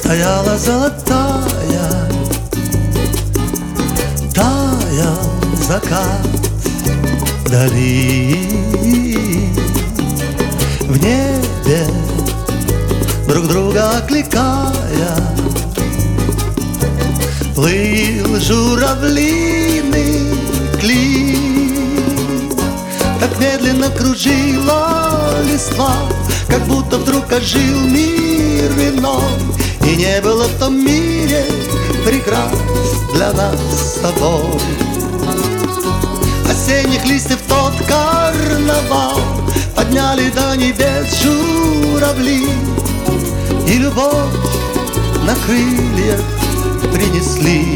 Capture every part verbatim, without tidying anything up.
стояла золотая, таял закат вдали. В небе друг друга окликая плыл журавлиный клин. Так медленно кружила листва, как будто вдруг ожил мир иной, и не было в том мире преград для нас с тобой. Осенних листьев тот карнавал подняли до небес журавли, и любовь на крыльях принесли.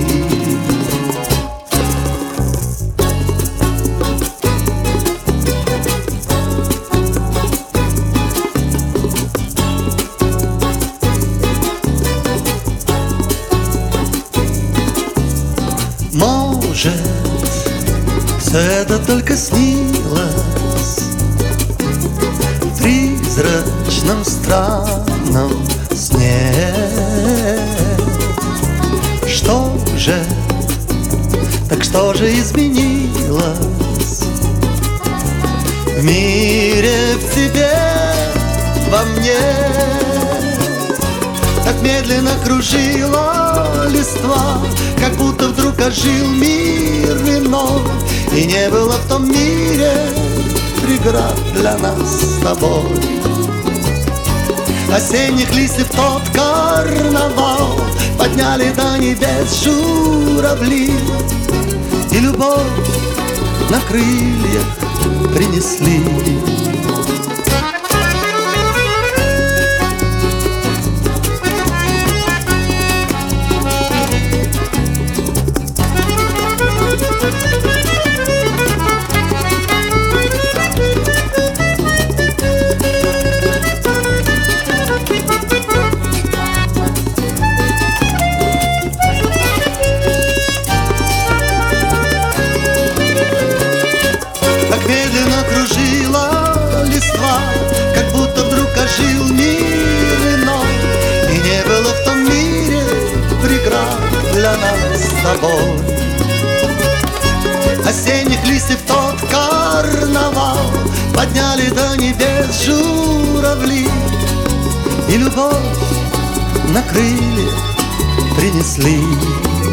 Может, все это только снилось в призрачном странном сне. Что же, так что же изменилось в мире, в тебе, во мне? Так медленно кружила листва, как будто вдруг ожил мир иной, и не было в том мире преград для нас с тобой. Осенних листьев тот карнавал подняли до небес журавли, и любовь на крыльях принесли. Медленно кружила листва, как будто вдруг ожил мир иной, и не было в том мире преград для нас с тобой. Осенних листьев тот карнавал подняли до небес журавли, и любовь на крыльях принесли.